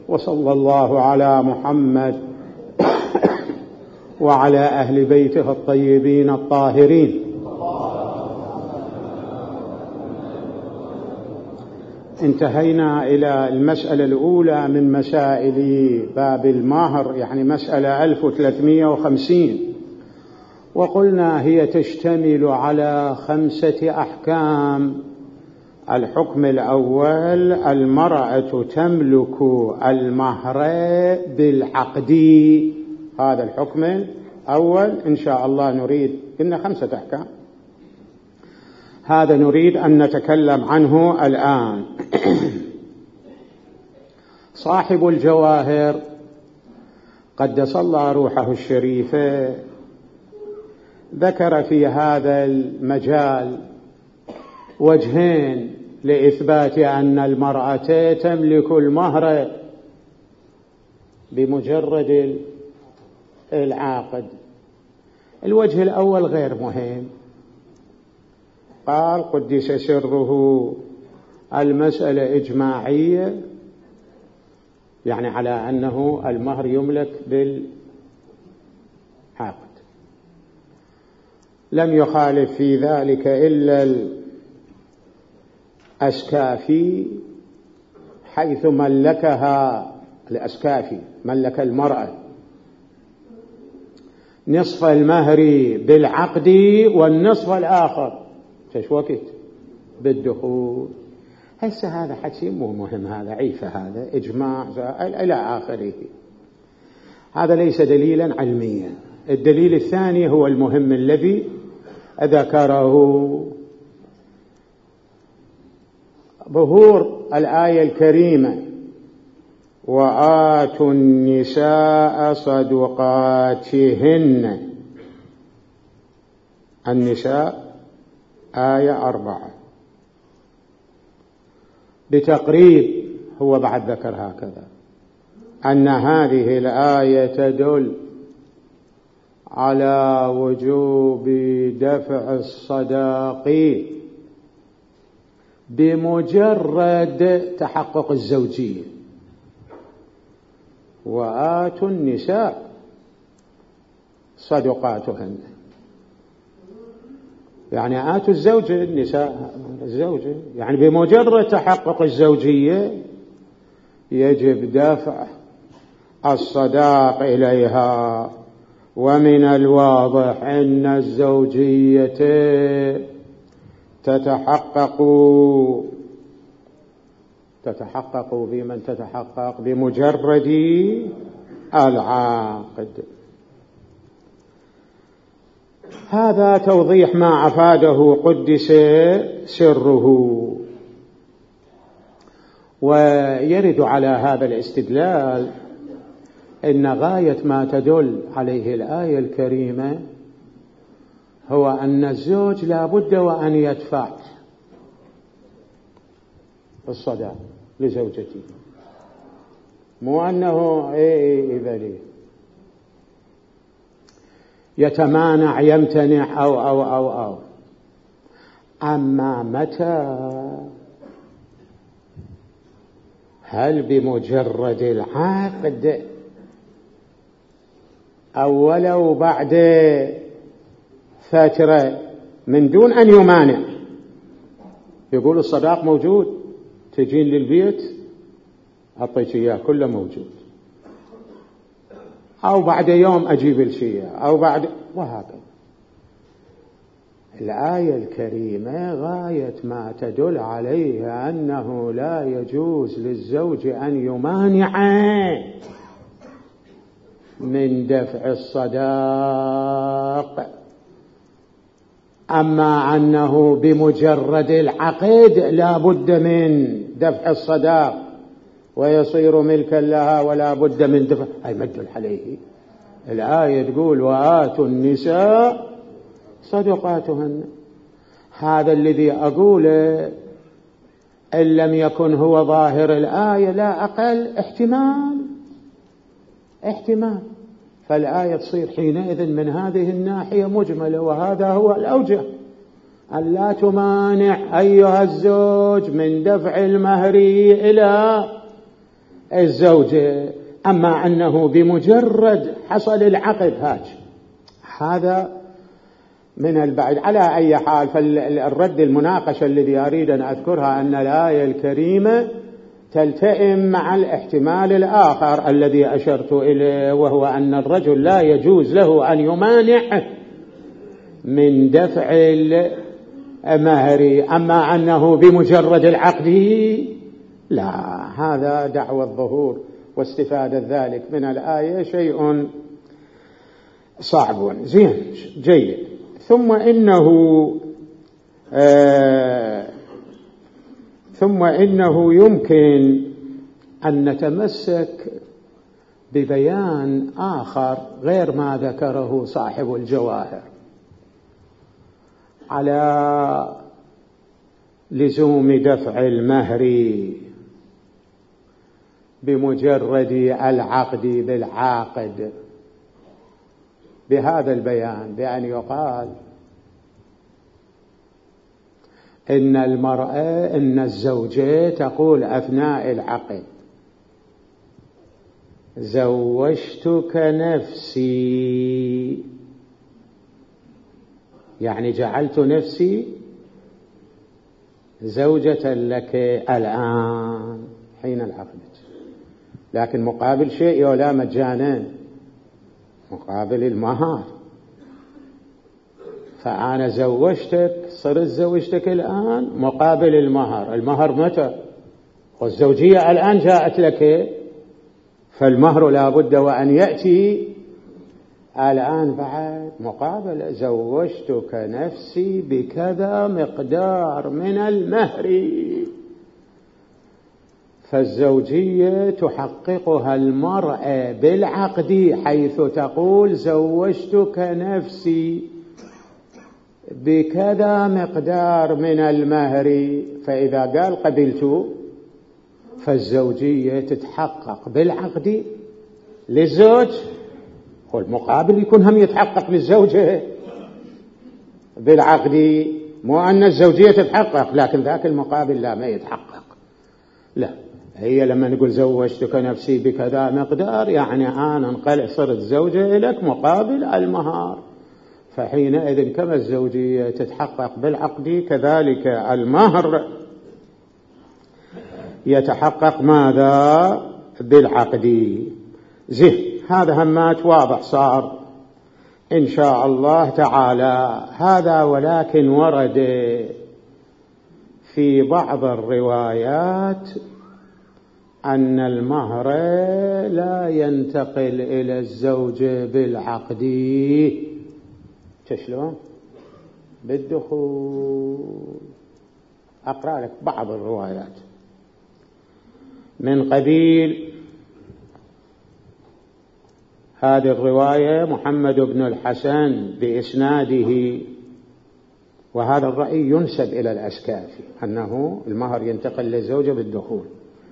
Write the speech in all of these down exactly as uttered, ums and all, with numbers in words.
وصلى الله على محمد وعلى أهل بيته الطيبين الطاهرين. انتهينا إلى المسألة الأولى من مسائل باب المهر، يعني مسألة ألف وثلاثمائة وخمسين، وقلنا هي تشتمل على خمسة أحكام. الحكم الأول: المرأة تملك المهر بالعقد. هذا الحكم الأول إن شاء الله نريد، إن خمسة أحكام، هذا نريد أن نتكلم عنه الآن. صاحب الجواهر قدس الله روحه الشريفة ذكر في هذا المجال وجهين لإثبات أن المرأة تملك المهر بمجرد العقد. الوجه الأول غير مهم، قال قدس سره المسألة إجماعية، يعني على أنه المهر يملك بالعقد. لم يخالف في ذلك إلا الأسكافي، حيث ملكها الأسكافي ملك المرأة نصف المهر بالعقد والنصف الآخر ايش وقت بالدخول. هسه هذا حكي مو مهم، هذا عيفة، هذا إجماع إلى آخره، هذا ليس دليلا علميا. الدليل الثاني هو المهم الذي ذكره: ظهور الآية الكريمة: وآتوا النساء صدقاتهن. النساء آية أربعة، بتقريب هو بعد ذكر هكذا أن هذه الآية تدل على وجوب دفع الصداق بمجرد تحقق الزوجية. وآتوا النساء صدقاتهن، يعني آتوا الزوجة النساء الزوجة، يعني بمجرد تحقق الزوجية يجب دفع الصداق إليها. ومن الواضح أن الزوجية تتحقق تتحقق بمن تتحقق بمجرد العقد. هذا توضيح ما أفاده قدس سره. ويرد على هذا الاستدلال إن غاية ما تدل عليه الآية الكريمة هو أن الزوج لا بد وأن يدفع الصداق لزوجته، مو أنه إيه إذا ليه يتمانع يمتنع أو أو أو أو أما متى؟ هل بمجرد العقد أو ولو بعد فترة من دون أن يمانع، يقول الصداق موجود، تجين للبيت أعطيك إياه كله موجود، أو بعد يوم أجيب الشيء، أو بعد، وهكذا. الآية الكريمة غاية ما تدل عليه أنه لا يجوز للزوج أن يمانع من دفع الصداق. أما أنه بمجرد العقد لا بد من دفع الصداق ويصير ملكا لها ولا بد من دفع، أي مدل عليه الآية تقول: وآتوا النساء صدقاتهن. هذا الذي أقوله إن لم يكن هو ظاهر الآية لا أقل احتمال احتمال فالآية تصير حينئذ من هذه الناحية مجملة، وهذا هو الأوجه، أن لا تمانع أيها الزوج من دفع المهر إلى الزوجة. أما أنه بمجرد حصل العقد هاج هذا من البعد. على أي حال فالرد المناقشة الذي أريد أن أذكرها أن الآية الكريمة تلتئم مع الاحتمال الآخر الذي أشرت إليه، وهو أن الرجل لا يجوز له أن يمانع من دفع المهر. أما أنه بمجرد العقد لا، هذا دعوى الظهور واستفادة ذلك من الآية شيء صعب. زين جيد. ثم إنه آه ثم إنه يمكن أن نتمسك ببيان آخر غير ما ذكره صاحب الجواهر على لزوم دفع المهر بمجرد العقد بالعاقد، بهذا البيان، بأن يقال إن المرأة إن الزوجة تقول أثناء العقد زوجتك نفسي، يعني جعلت نفسي زوجة لك الآن حين العقد، لكن مقابل شيء ولا مجانا، مقابل المهر. فأنا زوجتك، صرت زوجتك الآن مقابل المهر. المهر متى؟ والزوجية الآن جاءت لك، فالمهر لا بد وأن يأتي الآن بعد مقابل زوجتك نفسي بكذا مقدار من المهر. فالزوجية تحققها المرأة بالعقد حيث تقول زوجتك نفسي بكذا مقدار من المهر. فإذا قال قبلت فالزوجية تتحقق بالعقد للزوج، والمقابل يكون هم يتحقق للزوجة بالعقد، مو أن الزوجية تتحقق لكن ذاك المقابل لا ما يتحقق. لا، هي لما نقول زوجتك نفسي بكذا مقدار يعني أنا انقلع صرت زوجة لك مقابل المهر، فحينئذ كما الزوجية تتحقق بالعقد كذلك المهر يتحقق ماذا؟ بالعقد. زين، هذا همات واضح صار إن شاء الله تعالى. هذا ولكن ورد في بعض الروايات أن المهر لا ينتقل إلى الزوجة بالعقد. شلون؟ بالدخول. أقرأ لك بعض الروايات من قبيل هذه الرواية. محمد بن الحسن بإسناده، وهذا الرأي ينسب إلى الأسكافي أنه المهر ينتقل للزوجة بالدخول.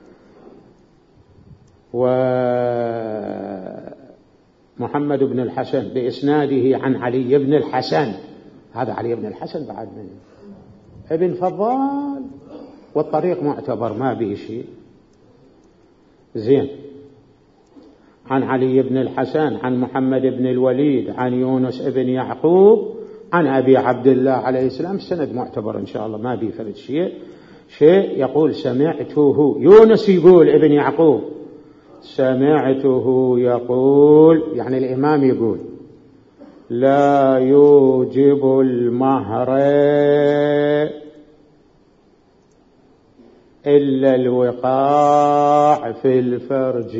ومحمد بن الحسن بإسناده عن علي بن الحسن، هذا علي بن الحسن بعد من ابن فضال، والطريق معتبر ما به شيء. زين، عن علي بن الحسن عن محمد بن الوليد عن يونس بن يعقوب عن أبي عبد الله عليه السلام. السند معتبر إن شاء الله ما به فرد شيء شيء يقول سمعته، يونس يقول ابن يعقوب سمعته يقول، يعني الإمام يقول لا يوجب المهر إلا الوقاع في الفرج،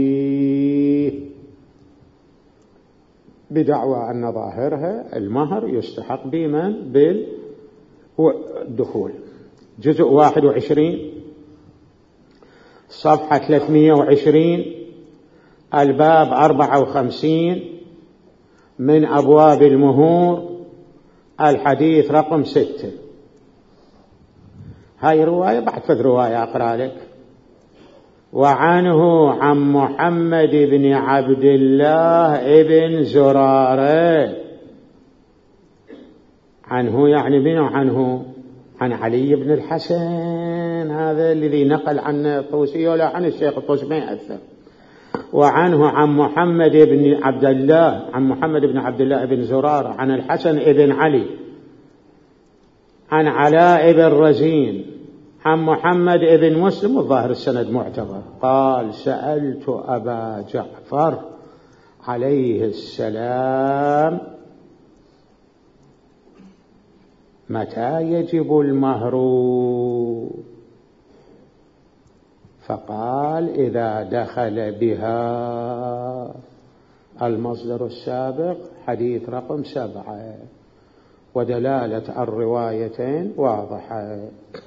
بدعوى أن ظاهرها المهر يستحق بمن؟ بالدخول. جزء واحد وعشرين صفحة ثلاثمائة وعشرين الباب أربعة وخمسين من أبواب المهور الحديث رقم ستة. هاي رواية بعد فذ رواية أقرأ لك. وعنه عن محمد بن عبد الله ابن زرارة، عنه يعني منه عنه عن علي بن الحسن، هذا الذي نقل عن الطوسي ولا عن الشيخ الطوسي ما يأثر، وعنه عن محمد بن عبد الله عن محمد بن عبد الله بن زرارة عن الحسن بن علي عن علاء بن رزين عن محمد بن مسلم، والظاهر السند معتبر، قال: سألت أبا جعفر عليه السلام متى يجب المهر؟ فقال: إذا دخل بها. المصدر السابق حديث رقم سبعة، ودلالة الروايتين واضحة.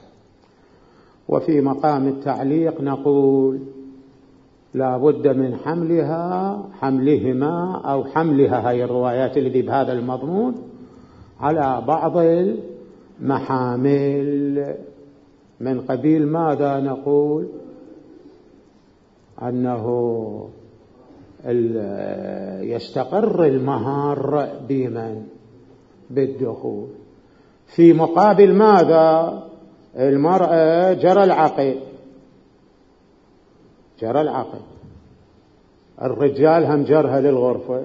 وفي مقام التعليق نقول: لا بد من حملها حملهما أو حملها، هاي الروايات التي بهذا المضمون، على بعض المحامل. من قبيل ماذا نقول؟ أنه يستقر المهر بمن؟ بالدخول. في مقابل ماذا؟ المرأة جرى العقد، جرى العقد، الرجال هم جرها للغرفة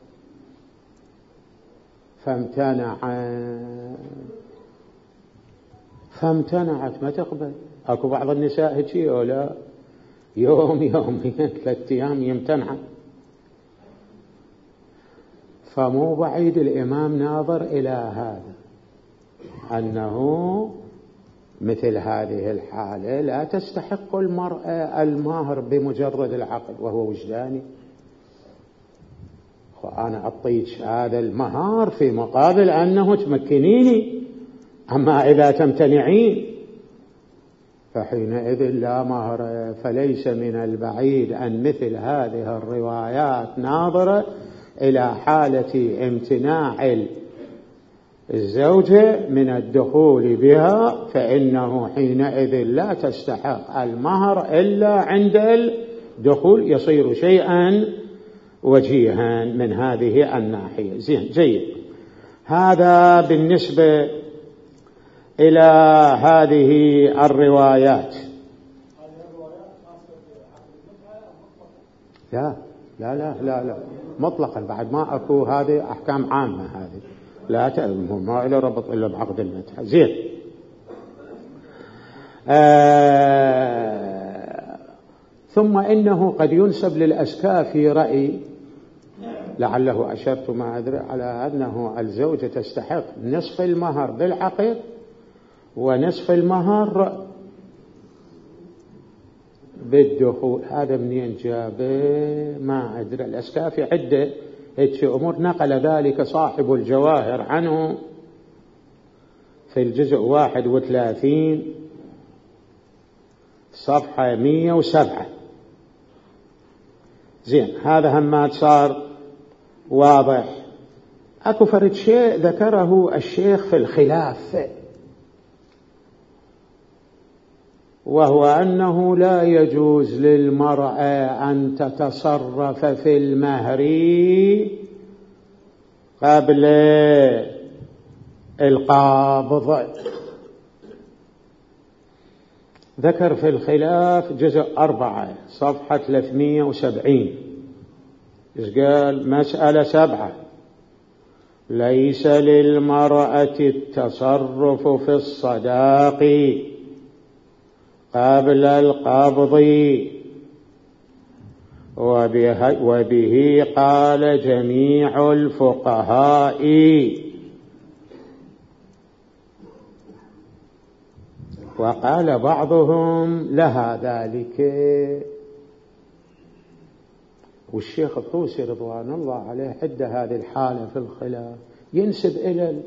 فامتنع فامتنعت ما تقبل. اكو بعض النساء هيك ولا يوم يومين ثلاث ايام يمتنع. فمو بعيد الامام ناظر الى هذا، انه مثل هذه الحالة لا تستحق المرأة المهر بمجرد العقد وهو وجداني. وأنا أعطيك هذا المهر في مقابل أنه تمكنيني، أما إذا تمتنعين فحينئذ لا مهر. فليس من البعيد أن مثل هذه الروايات ناظرة إلى حالة امتناع الزوجة من الدخول بها، فإنه حينئذ لا تستحق المهر إلا عند الدخول، يصير شيئا وجيها من هذه الناحية. زين، جيد. هذا بالنسبة إلى هذه الروايات. لا لا لا لا لا مطلقا، بعد ما أكو هذه أحكام عامة، هذه لا تأمه ما إلى ربط إلا بعقد المتعة. زين. آه ثم إنه قد ينسب للأسكافي رأي لعله أشرت ما أدري على أنه الزوجة تستحق نصف المهر بالعقد ونصف المهر بالدخول. هذا منين جابه ما أدري. الأسكافي عدة هيك أمور، نقل ذلك صاحب الجواهر عنه في الجزء واحد وثلاثين صفحة مية وسبعة. زين، هذا همات صار واضح. أكو فرد شيء ذكره الشيخ في الخلاف، وهو أنه لا يجوز للمرأة أن تتصرف في المهر قبل القابض. ذكر في الخلاف جزء أربعة صفحة ثلاثمية وسبعين، إيش قال؟ مسألة سبعة: ليس للمرأة التصرف في الصداق قبل القبض، وبه, وبه قال جميع الفقهاء. وقال بعضهم لها ذلك. والشيخ الطوسي رضوان الله عليه حد هذه الحالة في الخلاف ينسب إلى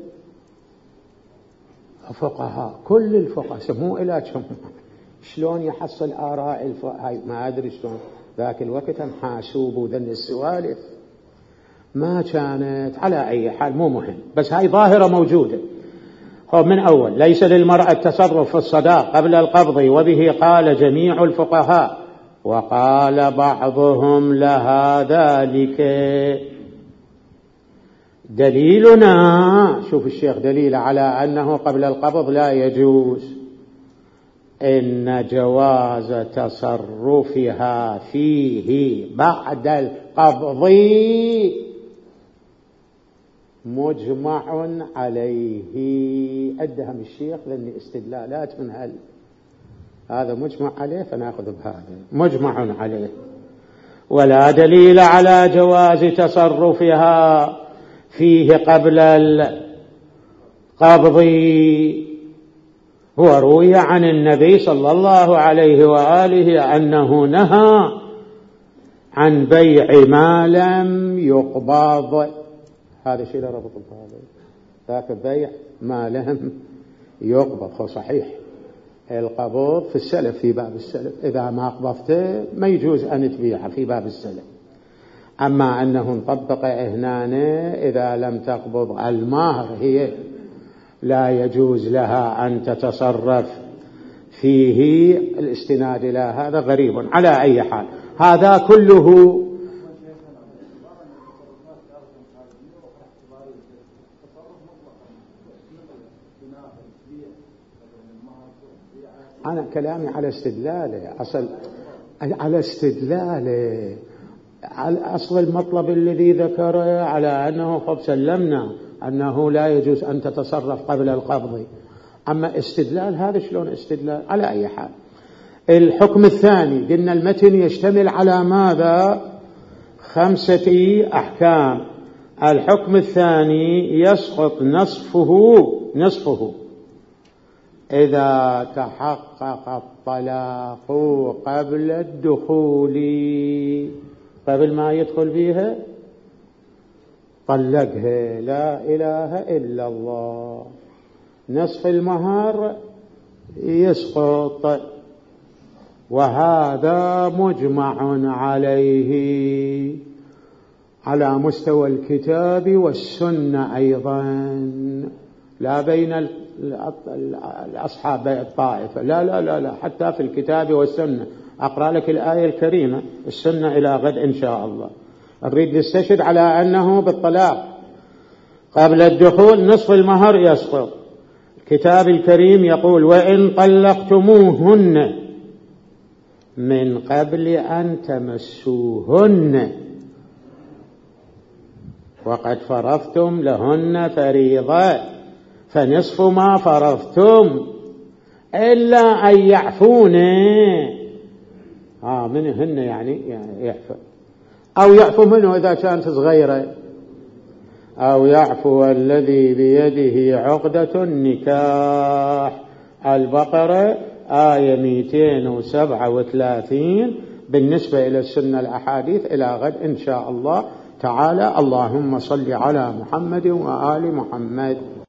الفقهاء، كل الفقهاء سموه إلى كم. شلون يحصل آراء الفقهاء؟ ما أدري شلون ذاك الوقت هم حاسوب وذن السوالف ما كانت. على أي حال مو مهم، بس هاي ظاهرة موجودة. هو من أول: ليس للمرأة التصرف في الصداق قبل القبض، وبه قال جميع الفقهاء، وقال بعضهم لها ذلك. دليلنا، شوف الشيخ دليل على أنه قبل القبض لا يجوز، إن جواز تصرفها فيه بعد القبض مجمع عليه. أدهم الشيخ لأن استدلالات من هل هذا مجمع عليه فنأخذ بهذا مجمع عليه. ولا دليل على جواز تصرفها فيه قبل القبض. هو روي عن النبي صلى الله عليه وآله أنه نهى عن بيع ما لم يقبض. هذا شيء لا ربط بهذا، ذاك بيع ما لم يقبض. هو صحيح القبض في السلف، في باب السلف إذا ما قبضته ما يجوز أن تبيعه في باب السلف. أما أنه نطبق هنا إذا لم تقبض المهر هي لا يجوز لها أن تتصرف فيه، الاستناد إلى هذا غريب. على أي حال هذا كله أنا كلامي على استدلاله، أصل على استدلاله على أصل المطلب الذي ذكره على أنه قد سلمنا أنه لا يجوز أن تتصرف قبل القبض. أما استدلال هذا شلون استدلال؟ على أي حال الحكم الثاني قلنا المتن يشتمل على ماذا؟ خمسة أحكام. الحكم الثاني يسقط نصفه نصفه إذا تحقق الطلاق قبل الدخول، قبل ما يدخل بها طلقها، لا إله إلا الله، نصف المهر يسقط. وهذا مجمع عليه على مستوى الكتاب والسنة أيضا، لا بين الأصحاب الطائفة، لا لا لا لا حتى في الكتاب والسنة. أقرأ لك الآية الكريمة، السنة إلى غد إن شاء الله. نريد نستشهد على أنه بالطلاق قبل الدخول نصف المهر يسقط. الكتاب الكريم يقول: وإن طلقتموهن من قبل أن تمسوهن وقد فرضتم لهن فريضة فنصف ما فرضتم إلا أن يعفون. آه منهن يعني, يعني يعفو، أو يعفو منه إذا كانت صغيرة، أو يعفو الذي بيده عقدة النكاح. البقرة آية مئتين وسبعة وثلاثين. بالنسبة إلى السنة الأحاديث إلى غد إن شاء الله تعالى. اللهم صل على محمد وآل محمد.